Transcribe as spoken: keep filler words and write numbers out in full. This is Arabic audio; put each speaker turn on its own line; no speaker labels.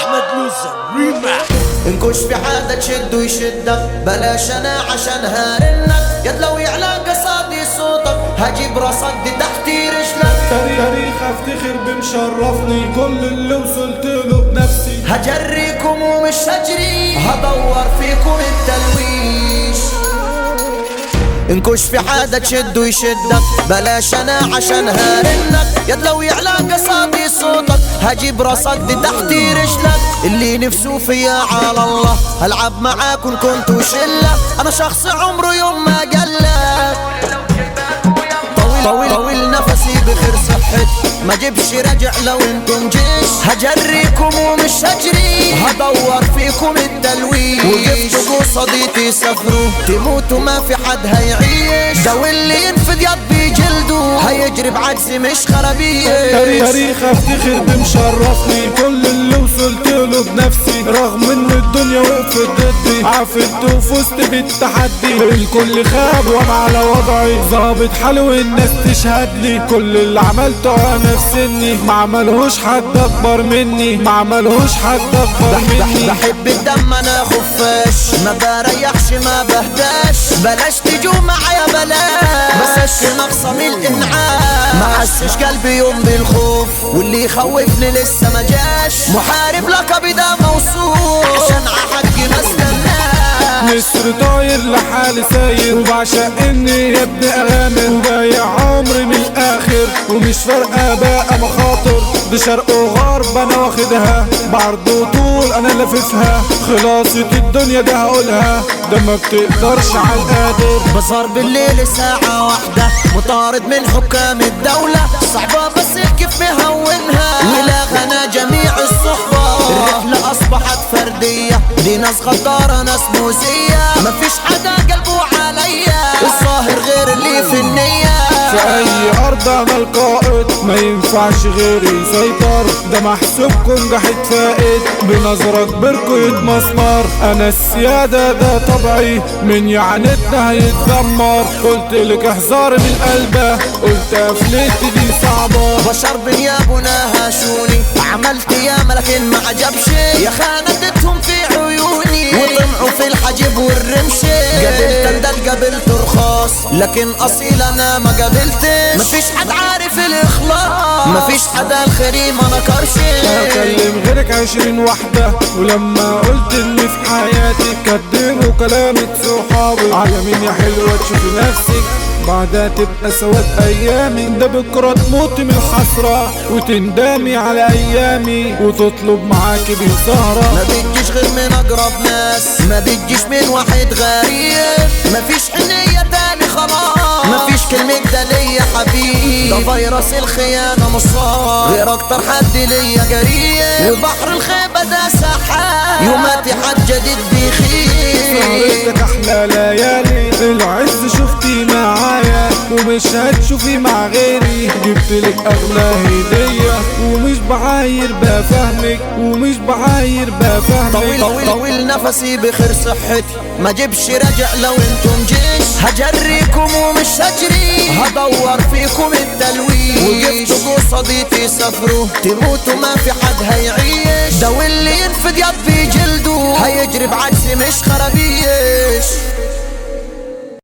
احمد لوزة ريماكس.
انكش في حدا تشد ويشدك، بلاش انا عشان هارنك، يد لو يعلى قصادي صوتك هجيب راسك دي تحت رجلك.
تاريخ افتخر بمشرفني كل اللي وصلت له بنفسي.
هجريكم ومش هجري، هدور فيكم التلويش. انكش في حدا تشد ويشدك، بلاش انا عشان هارنك، يد لو يعلى قصادي صوتك هجيب راسك دي تحت رجلك. اللي نفسه فيا على الله هلعب معاكم كنتوا شلة، انا شخص عمره يوم ما قلك. طويل طويل طويل نفسي بخير صحتي، ما جيبش رجع لو انتم جيش. هجريكم ومش هجري، هدور فيكم التلويش. وقفتوا قصادي تسافروا تموتوا ما في حد هيعيش، ده واللي ينفد يد بجلده هيجري بعجزي مش خرابيش.
تاريخ افتخر بمشرفني كل اللي وصلت له بنفسي، رغم ان الدنيا وقفت ضدي عافت وفزت بالتحدي. الكل خاب وانا على وضعي ظابط حالي والناس تشهد لي. كل اللي عملته انا في سني ما عملهوش حد اكبر مني، ما عملهوش حد اكبر مني.
بحب الدم انا خفاش، ما بريحش ما بهداش، بلاش تجوا معايا بلاش، بس اشكي نقصة من الانعاش. ما حسش قلبي يوم بالخوف واللي يخوفني لسه ما جاش. محارب لقبي ده موصوف عشان عحقي ما استناش.
مصر طاير لحالي ساير وبعشق اني يا ابن اغامر، وبايع عمري من الاخر ومش فارقه بقى مخاطر. دي شرق وغرب انا واخدها بعرض وطول انا لاففها. خلاصة الدنيا ده هقولها ده ما بتقدرش على القادر.
بظهر بالليل ساعة واحدة مطارد من حكام الدولة، صعبة بس كيف مهونها ولغنا جميع الصحبة. الرحلة اصبحت فردية، دي ناس غدارة ناس موزية، مفيش حدا قلبه عليا الظاهر غير اللي في النية.
في اي ارض انا القائد ما ينفعش غيري يسيطر، ده محسوبكم جحد فائد بنظرة كبركوا يتمسمر. انا السيادة ده طبعي من يعاندنا هيتدمر. قلت لك احذر من قلبه، قلت قفلتي دي صعبة.
بشر بنيابنا هاشوني، عملت ياما لكن ما عجبش، يا خانتهم في عيوني وطمعوا في الحجب والرمشة. قابلت اندل قابلت رخاص لكن اصيل انا ما قابلتش، مفيش حد عارف الاخلاص، مفيش حدا الخريم ما نكرش.
هكلم غيرك عشرين وحدة ولما قلت اني في حياتي كدبوا كلامة صحابي. على مين يا حلوة تشوفي نفسك بعدها تبقى سواد ايامي، ده بكرة تموتي من الحسرة وتندمي على ايامي وتطلب معاكي بسهرة.
ما بتجيش غير من اقرب ناس، ما بتجيش من واحد غريب، مفيش حنية تاني خلاص، مفيش كلمة ده ليا حبيب. ده فيروس الخيانة مصاب غير اكتر حد ليا قريب، وبحر الخيبة ده سحاب يوماتي حد جديد بيخيب.
سهرتك احلى ليالي العز شفتي معايا ومش هتشوفي مع غيري. جبتلك اغلى هدية ومش بعاير بفهمك ومش بعاير بفهمك.
طويل طويل طويل نفسي بخير صحتي، ما جيبش رجع لو انتم جيش. هجريكم ومش هجري، هدور فيكم التلويش. وقفتوا قصادي تسافروا تموتوا ما في حد هيعيش، ده واللي ينفد يد بجلده هيجري بعكسي مش خرابيش.